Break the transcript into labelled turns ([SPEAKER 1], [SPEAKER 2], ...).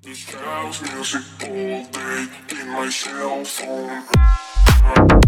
[SPEAKER 1] This house music all day in my cell phone.